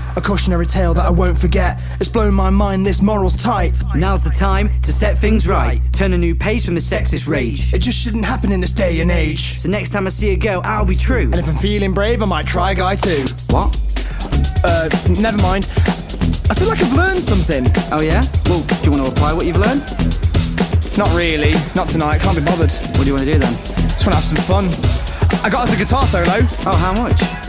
A cautionary tale that I won't forget. It's blown my mind, this moral's tight. Now's the time to set things right. Turn a new page from the sexist rage. It just shouldn't happen in this day and age. So next time I see a girl, I'll be true. And if I'm feeling brave, I might try a guy too. What? Never mind. I feel like I've learned something. Oh yeah? Well, do you want to apply what you've learned? Not really. Not tonight. Can't be bothered. What do you want to do then? Just want to have some fun. I got us a guitar solo. Oh, how much?